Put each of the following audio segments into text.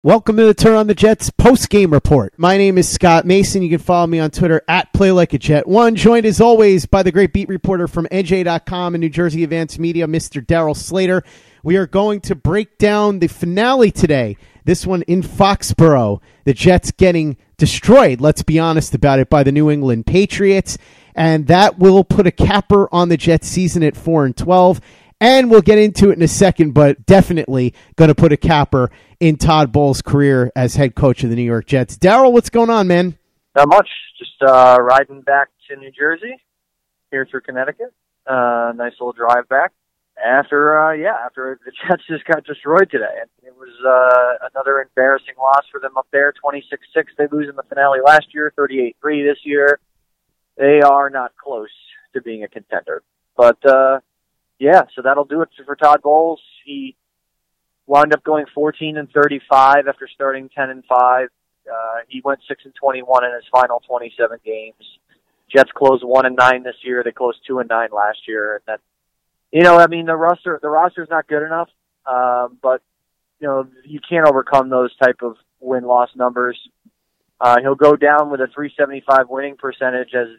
Welcome to the Turn on the Jets post-game report. My name is Scott Mason. You can follow me on Twitter at PlayLikeAJet1. Joined as always by the great beat reporter from NJ.com and New Jersey Advance Media, Mr. Daryl Slater. We are going to break down the finale today. This one in Foxborough. The Jets getting destroyed, let's be honest about it, by the New England Patriots. And that will put a capper on the Jets season at 4-12. And we'll get into it in a second, but definitely going to put a capper in Todd Bowles' career as head coach of the New York Jets. Daryl, what's going on, man? Not much. Just riding back to New Jersey, here through Connecticut. Nice little drive back. After the Jets just got destroyed today. It was another embarrassing loss for them up there, 26-6. They lose in the finale last year, 38-3 this year. They are not close to being a contender. But, so that'll do it for Todd Bowles. He wound up going 14-35 after starting 10-5. He went 6-21 in his final 27 games. Jets closed 1-9 this year. They closed 2-9 last year. And that, the roster's not good enough. But you can't overcome those type of win-loss numbers. He'll go down with a .375 winning percentage as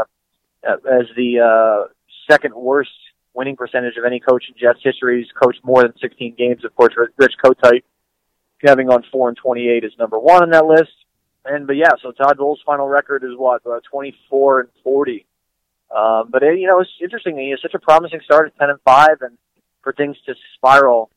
the second worst winning percentage of any coach in Jets history. He's coached more than 16 games. Of course, Rich Kotite, having on 4-28, is number one on that list. So Todd Bowles' final record is what, 24-40. It's interesting. He has such a promising start at 10-5, and for things to spiral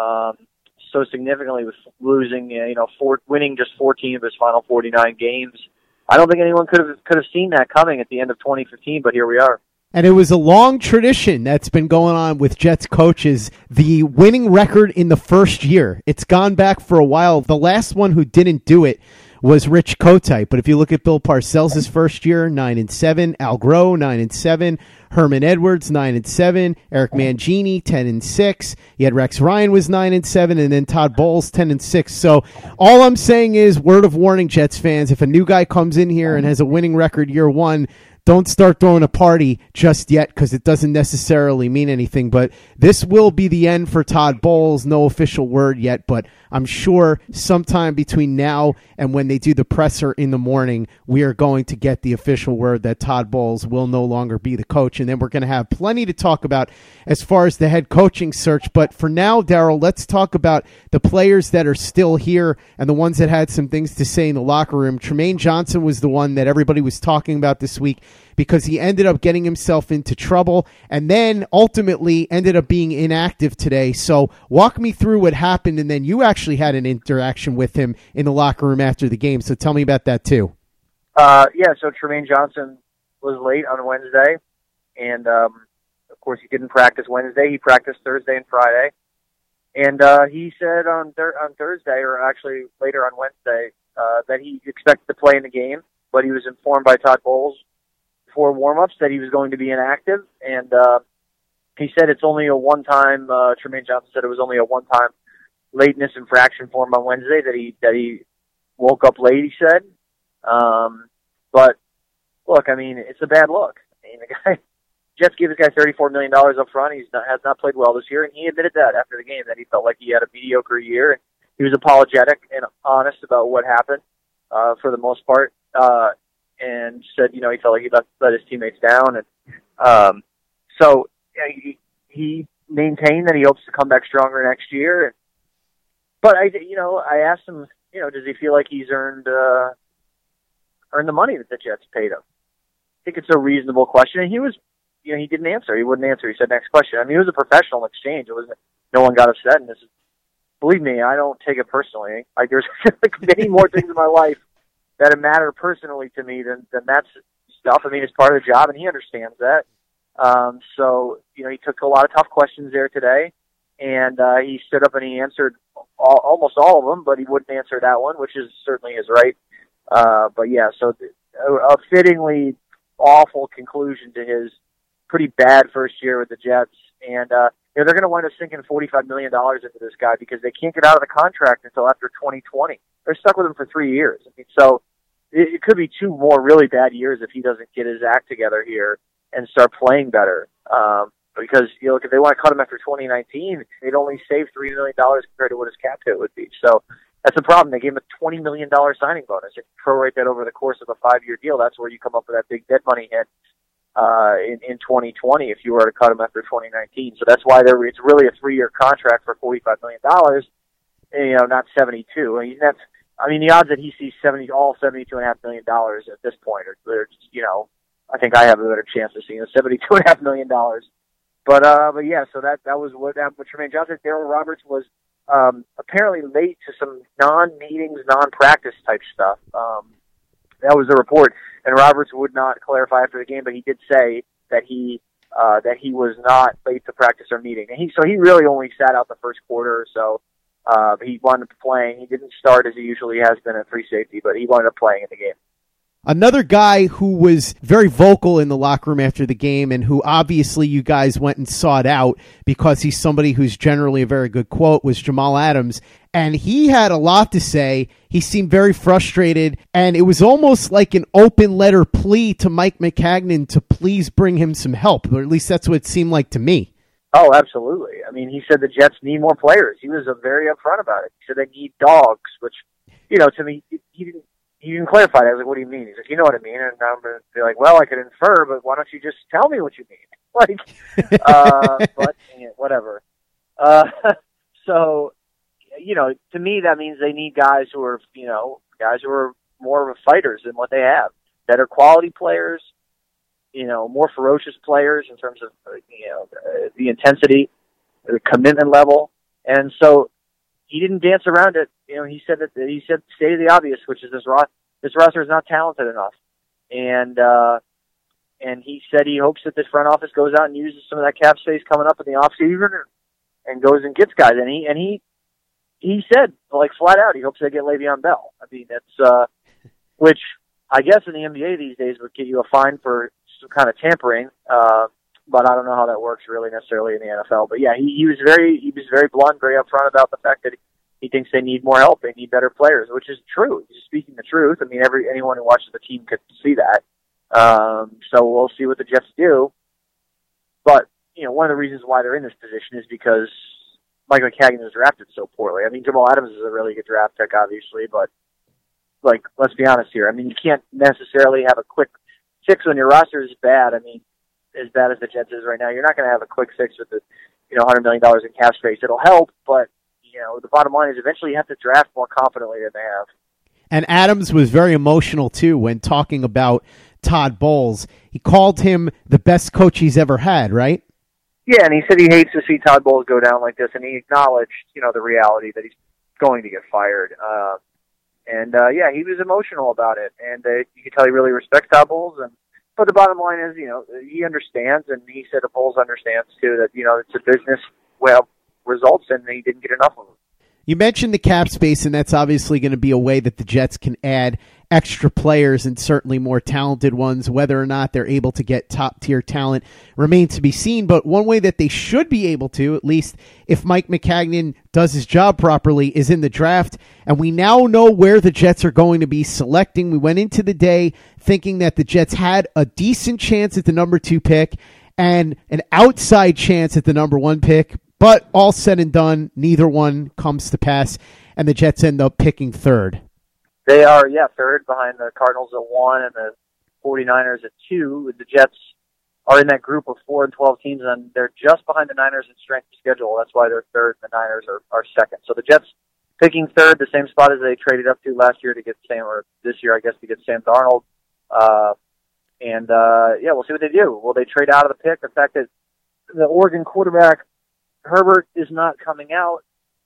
so significantly with losing, winning just 14 of his final 49 games. I don't think anyone could have seen that coming at the end of 2015, but here we are. And it was a long tradition that's been going on with Jets coaches, the winning record in the first year. It's gone back for a while. The last one who didn't do it was Rich Kotite. But if you look at Bill Parcells' first year, 9-7, Al Groh, 9-7, Herman Edwards, 9-7, Eric Mangini, 10-6. You had Rex Ryan was 9-7, and then Todd Bowles, 10-6. So all I'm saying is, word of warning, Jets fans, if a new guy comes in here and has a winning record year one, don't start throwing a party just yet, because it doesn't necessarily mean anything. But this will be the end for Todd Bowles. No official word yet, but I'm sure sometime between now and when they do the presser in the morning, we are going to get the official word that Todd Bowles will no longer be the coach. And then we're going to have plenty to talk about as far as the head coaching search. But for now, Daryl, let's talk about the players that are still here and the ones that had some things to say in the locker room. Trumaine Johnson was the one that everybody was talking about this week, because he ended up getting himself into trouble and then ultimately ended up being inactive today. So walk me through what happened, and then you actually had an interaction with him in the locker room after the game. So tell me about that too. So Trumaine Johnson was late on Wednesday, and of course he didn't practice Wednesday. He practiced Thursday and Friday. And he said on Thursday, or actually later on Wednesday, that he expected to play in the game, but he was informed by Todd Bowles before warm-ups that he was going to be inactive, and he said it's only a one-time. Trumaine Johnson said it was only a one-time lateness infraction for him on Wednesday that he woke up late. He said, but look, it's a bad look. The Jets gave this guy $34 million up front. He has not played well this year, and he admitted that after the game, that he felt like he had a mediocre year, and he was apologetic and honest about what happened for the most part. And said, he felt like he let his teammates down. And he maintained that he hopes to come back stronger next year. But I asked him, does he feel like he's earned the money that the Jets paid him? I think it's a reasonable question. And he was, he didn't answer. He wouldn't answer. He said, next question. It was a professional exchange. It wasn't, no one got upset. And believe me, I don't take it personally. There's many more things in my life that matter personally to me than that stuff. It's part of the job, and he understands that. He took a lot of tough questions there today, and he stood up and he answered almost all of them, but he wouldn't answer that one, which is certainly his right. So a fittingly awful conclusion to his pretty bad first year with the Jets, and they're going to wind up sinking $45 million into this guy because they can't get out of the contract until after 2020. They're stuck with him for 3 years. So it could be 2 more really bad years if he doesn't get his act together here and start playing better. Because, if they want to cut him after 2019, they'd only save $3 million compared to what his cap hit would be. So That's the problem. They gave him a $20 million signing bonus. If you prorate that over the course of a 5-year deal, that's where you come up with that big dead money hit in 2020 if you were to cut him after 2019. So that's why it's really a 3-year contract for $45 million, not 72. I mean, the odds that he sees $72.5 million at this point are I think I have a better chance of seeing $72.5 million. But yeah, so that was what happened with Tremaine Johnson. Daryl Roberts was apparently late to some non-meetings, non-practice type stuff. That was the report, and Roberts would not clarify after the game, but he did say that he was not late to practice or meeting, and he really only sat out the first quarter or so. He wound up playing. He didn't start as he usually has been at free safety, but he wound up playing in the game. Another guy who was very vocal in the locker room after the game and who obviously you guys went and sought out because he's somebody who's generally a very good quote was Jamal Adams. And he had a lot to say. He seemed very frustrated, and it was almost like an open letter plea to Mike Maccagnan to please bring him some help, or at least that's what it seemed like to me. Oh, absolutely. I mean, he said the Jets need more players. He was very upfront about it. He said they need dogs, which, to me, he didn't clarify that. I was like, what do you mean? He's like, you know what I mean? And I'm going to be like, well, I could infer, but why don't you just tell me what you mean? But whatever. So, to me, that means they need guys who are more of a fighters than what they have. Better quality players, more ferocious players in terms of, the intensity, the commitment level. And so he didn't dance around it. He said stated the obvious, which is this roster is not talented enough. And he said he hopes that this front office goes out and uses some of that cap space coming up in the offseason and goes and gets guys. And he said, like, flat out, he hopes they get Le'Veon Bell. I mean, that's which I guess in the NBA these days would get you a fine for some kind of tampering. But I don't know how that works really necessarily in the NFL. But yeah, he was very blunt, very upfront about the fact that he thinks they need more help, they need better players, which is true. He's speaking the truth. I mean, anyone who watches the team could see that. So we'll see what the Jets do. But one of the reasons why they're in this position is because Mike Maccagnan was drafted so poorly. I mean, Jamal Adams is a really good draft pick, obviously, but let's be honest here. I mean, you can't necessarily have a quick fix when your roster is bad. I mean, as bad as the Jets is right now, you're not going to have a quick fix with the $100 million in cap space. It'll help, but the bottom line is eventually you have to draft more confidently than they have. And Adams was very emotional too when talking about Todd Bowles. He called him the best coach he's ever had, right? Yeah, and he said he hates to see Todd Bowles go down like this, and he acknowledged, the reality that he's going to get fired. Yeah, he was emotional about it, and you can tell he really respects Todd Bowles. But the bottom line is, he understands, and he said that Bowles understands too that it's a business results, and he didn't get enough of them. You mentioned the cap space, and that's obviously going to be a way that the Jets can add extra players and certainly more talented ones. Whether or not they're able to get top-tier talent remains to be seen, but one way that they should be able to, at least if Mike Maccagnan does his job properly, is in the draft, and we now know where the Jets are going to be selecting. We went into the day thinking that the Jets had a decent chance at the number 2 pick and an outside chance at the number 1 pick, but all said and done, neither one comes to pass, and the Jets end up picking 3rd. They are, third behind the Cardinals at 1 and the 49ers at 2. The Jets are in that group of 4 and 12 teams, and they're just behind the Niners in strength of schedule. That's why they're 3rd, and the Niners are 2nd. So the Jets picking 3rd, the same spot as they traded up to last year to get this year, I guess, to get Sam Darnold. We'll see what they do. Will they trade out of the pick? The fact that the Oregon quarterback, Herbert, is not coming out.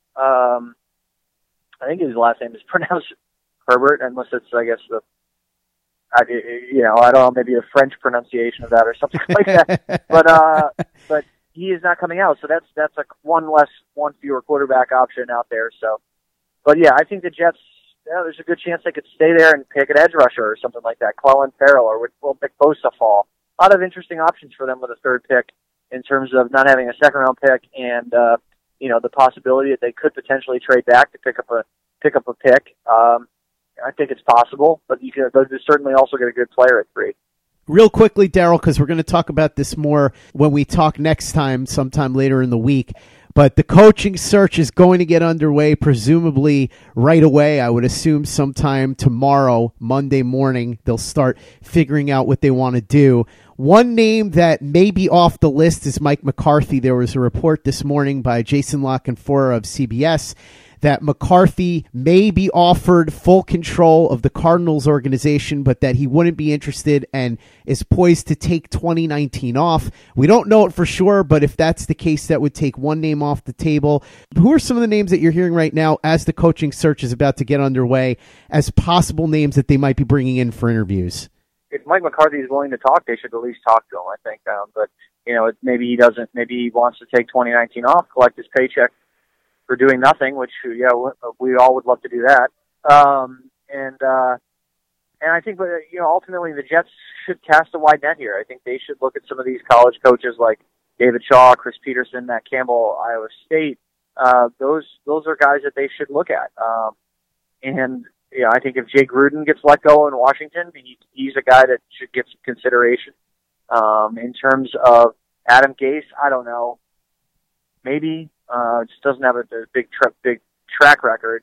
I think his last name is pronounced Herbert, unless it's, I guess, I don't know, maybe a French pronunciation of that or something like that. But he is not coming out, so that's one fewer quarterback option out there. So, but yeah, I think the Jets, there's a good chance they could stay there and pick an edge rusher or something like that, Clelin Ferrell, or we'll pick Bosa fall. A lot of interesting options for them with a 3rd pick in terms of not having a 2nd-round pick and the possibility that they could potentially trade back to pick up a pick. I think it's possible, but you can certainly also get a good player at 3. Real quickly, Daryl, because we're going to talk about this more when we talk next time, sometime later in the week. But the coaching search is going to get underway, presumably right away. I would assume sometime tomorrow, Monday morning, they'll start figuring out what they want to do. One name that may be off the list is Mike McCarthy. There was a report this morning by Jason La Canfora of CBS that McCarthy may be offered full control of the Cardinals organization, but that he wouldn't be interested and is poised to take 2019 off. We don't know it for sure, but if that's the case, that would take one name off the table. Who are some of the names that you're hearing right now as the coaching search is about to get underway as possible names that they might be bringing in for interviews? If Mike McCarthy is willing to talk, they should at least talk to him, I think. But, maybe he doesn't. Maybe he wants to take 2019 off, collect his paycheck for doing nothing, which, we all would love to do that. And I think, ultimately the Jets should cast a wide net here. I think they should look at some of these college coaches like David Shaw, Chris Peterson, Matt Campbell, Iowa State. Those are guys that they should look at. I think if Jay Gruden gets let go in Washington, he's a guy that should get some consideration. In terms of Adam Gase, I don't know. Maybe. Just doesn't have a big track record.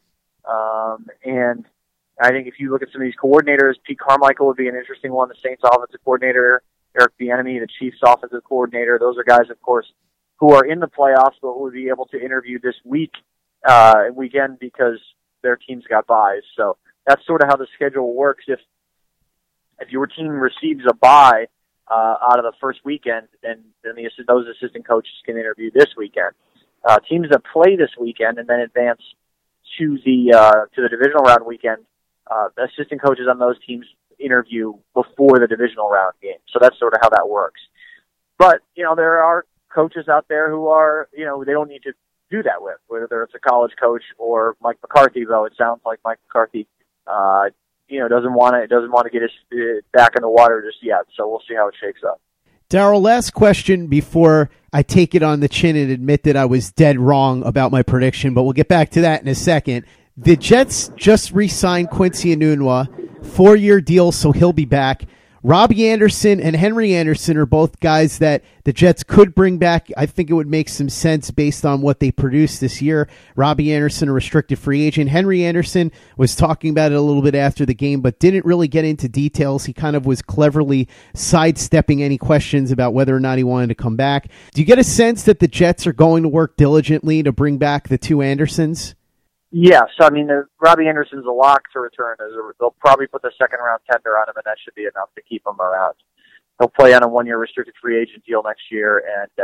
And I think if you look at some of these coordinators, Pete Carmichael would be an interesting one, the Saints offensive coordinator, Eric Bieniemy, the Chiefs offensive coordinator. Those are guys, of course, who are in the playoffs but will be able to interview this weekend because their teams got buys. So that's sort of how the schedule works. If your team receives a bye out of the first weekend, then those assistant coaches can interview this weekend. Teams that play this weekend and then advance to the divisional round weekend, assistant coaches on those teams interview before the divisional round game. So that's sort of how that works. But, there are coaches out there who are, they don't need to do that with, whether it's a college coach or Mike McCarthy, though it sounds like Mike McCarthy, doesn't want to get his back in the water just yet. So we'll see how it shakes up. Darryl, last question before I take it on the chin and admit that I was dead wrong about my prediction, but we'll get back to that in a second. The Jets just re-signed Quincy Enunwa, 4-year deal, so he'll be back. Robbie Anderson and Henry Anderson are both guys that the Jets could bring back. I think it would make some sense based on what they produced this year. Robbie Anderson, a restricted free agent. Henry Anderson was talking about it a little bit after the game, but didn't really get into details. He kind of was cleverly sidestepping any questions about whether or not he wanted to come back. Do you get a sense that the Jets are going to work diligently to bring back the two Andersons? Yes, Robbie Anderson's a lock to return. They'll probably put the second-round tender on him, and that should be enough to keep him around. He'll play on a 1-year restricted free agent deal next year,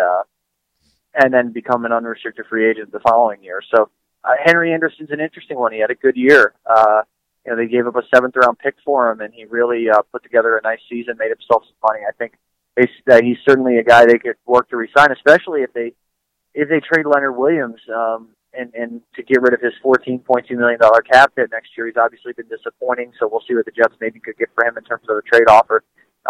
and then become an unrestricted free agent the following year. So Henry Anderson's an interesting one. He had a good year. They gave up a 7th-round pick for him, and he really put together a nice season, made himself some money. I think he's certainly a guy they could work to re-sign, especially if they trade Leonard Williams. And to get rid of his $14.2 million cap hit next year. He's obviously been disappointing, so we'll see what the Jets maybe could get for him in terms of a trade offer.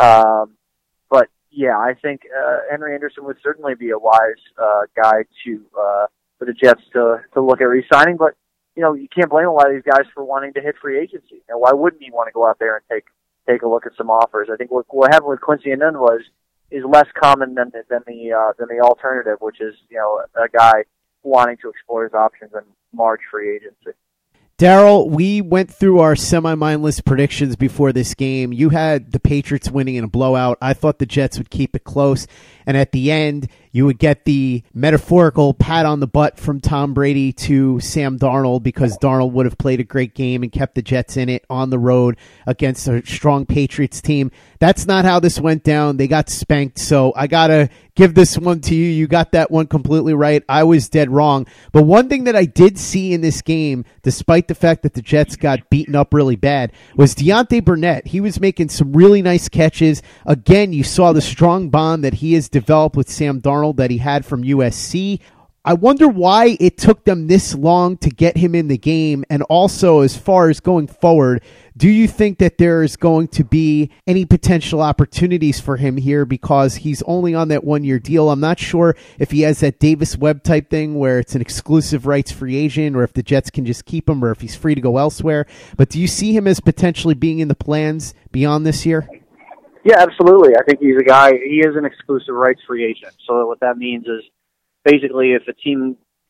But yeah, I think Henry Anderson would certainly be a wise guy for the Jets to look at re-signing. But you can't blame a lot of these guys for wanting to hit free agency. Why wouldn't he want to go out there and take a look at some offers? I think what happened with Quincy Enunwa is less common than the alternative, which is a guy wanting to explore his options in March free agency. Darryl, we went through our semi-mindless predictions before this game. You had the Patriots winning in a blowout. I thought the Jets would keep it close. And at the end, you would get the metaphorical pat on the butt from Tom Brady to Sam Darnold because Darnold would have played a great game and kept the Jets in it on the road against a strong Patriots team. That's not how this went down. They got spanked, so I got to give this one to you. You got that one completely right. I was dead wrong. But one thing that I did see in this game, despite the fact that the Jets got beaten up really bad, was Deontay Burnett. He was making some really nice catches. Again, you saw the strong bond that he has developed with Sam Darnold that he had from USC. I wonder why it took them this long to get him in the game. And also, as far as going forward, do you think that there is going to be any potential opportunities for him here because he's only on that 1-year deal? I'm not sure if he has that Davis Webb type thing where it's an exclusive rights free agent or if the Jets can just keep him or if he's free to go elsewhere. But do you see him as potentially being in the plans beyond this year? Yeah, absolutely. I think he's a guy, he is an exclusive rights free agent. So what that means is basically if a team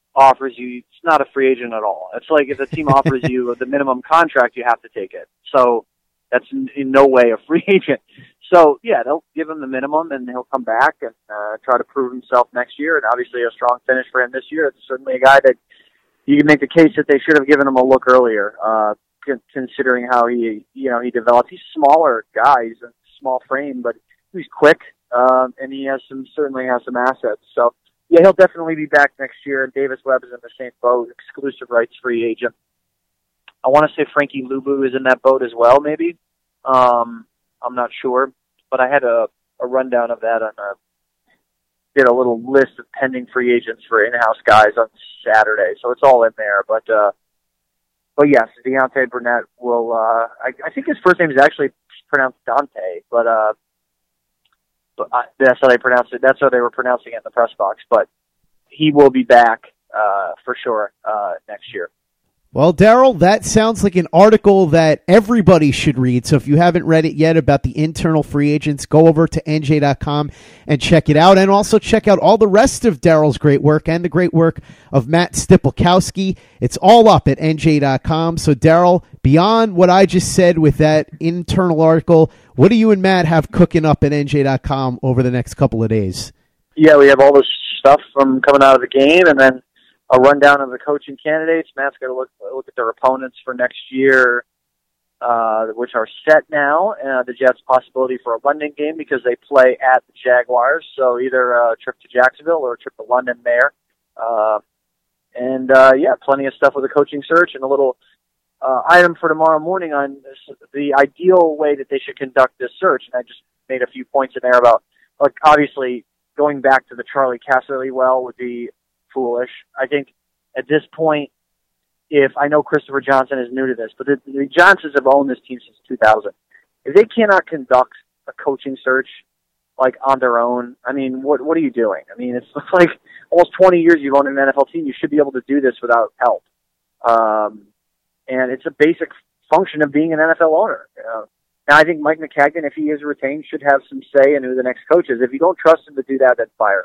offers you, it's not a free agent at all. It's like if a team offers you the minimum contract, you have to take it. So that's in no way a free agent. So, yeah, they'll give him the minimum, and he'll come back and try to prove himself next year. And obviously a strong finish for him this year. It's certainly a guy that you can make the case that they should have given him a look earlier, considering how he developed. He's a smaller guy. He's a small frame, but he's quick, and he certainly has some assets. So, yeah, he'll definitely be back next year. And Davis Webb is in the same boat, exclusive rights free agent. I want to say Frankie Luvu is in that boat as well, maybe. I'm not sure. But I had a rundown of that did a little list of pending free agents for in-house guys on Saturday, so it's all in there. But yes, Deontay Burnett will. I think his first name is actually pronounced Dante, but that's how they pronounced it. That's how they were pronouncing it in the press box. But he will be back for sure next year. Well, Daryl, that sounds like an article that everybody should read. So if you haven't read it yet about the internal free agents, go over to NJ.com and check it out. And also check out all the rest of Daryl's great work and the great work of Matt Stipolkowski. It's all up at NJ.com. So, Daryl, beyond what I just said with that internal article, what do you and Matt have cooking up at NJ.com over the next couple of days? Yeah, we have all this stuff from coming out of the game, and then a rundown of the coaching candidates. Matt's got to look at their opponents for next year, which are set now. The Jets' possibility for a London game because they play at the Jaguars, so either a trip to Jacksonville or a trip to London there. Yeah, plenty of stuff with the coaching search and a little item for tomorrow morning on the ideal way that they should conduct this search. And I just made a few points in there about, like, obviously going back to the Charlie Casserly well would be foolish. I think at this point, if I know Christopher Johnson is new to this, but the Johnsons have owned this team since 2000. If they cannot conduct a coaching search like on their own, I mean, what are you doing? I mean, it's like almost 20 years you've owned an NFL team. You should be able to do this without help. And it's a basic function of being an NFL owner. Now, I think Mike McCagnon, if he is retained, should have some say in who the next coach is. If you don't trust him to do that, then fire.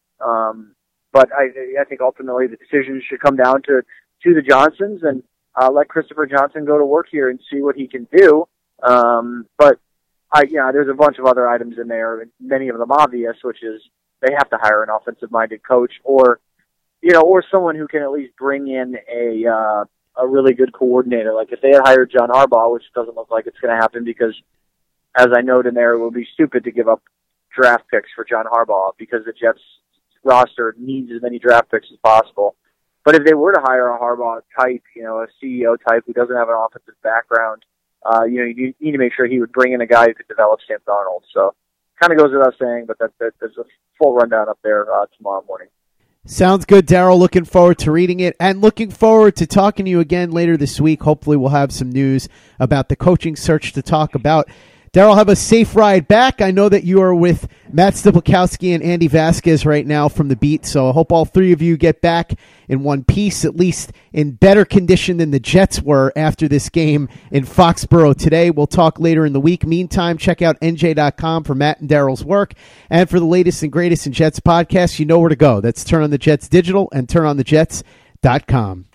But I think ultimately the decision should come down to the Johnsons and let Christopher Johnson go to work here and see what he can do. But there's a bunch of other items in there, and many of them obvious, which is they have to hire an offensive-minded coach or someone who can at least bring in a really good coordinator. Like if they had hired John Harbaugh, which doesn't look like it's going to happen because, as I noted in there, it would be stupid to give up draft picks for John Harbaugh because the Jets roster needs as many draft picks as possible. But if they were to hire a Harbaugh type, a CEO type who doesn't have an offensive background, you need to make sure he would bring in a guy who could develop Sam Darnold. So kind of goes without saying, but there's a full rundown up there tomorrow morning. Sounds good, Daryl. Looking forward to reading it and looking forward to talking to you again later this week. Hopefully we'll have some news about the coaching search to talk about. Daryl, have a safe ride back. I know that you are with Matt Stipolkowski and Andy Vasquez right now from the beat, so I hope all three of you get back in one piece, at least in better condition than the Jets were after this game in Foxborough today. We'll talk later in the week. Meantime, check out NJ.com for Matt and Daryl's work. And for the latest and greatest in Jets podcasts, you know where to go. That's Turn on the Jets Digital and TurnOnTheJets.com.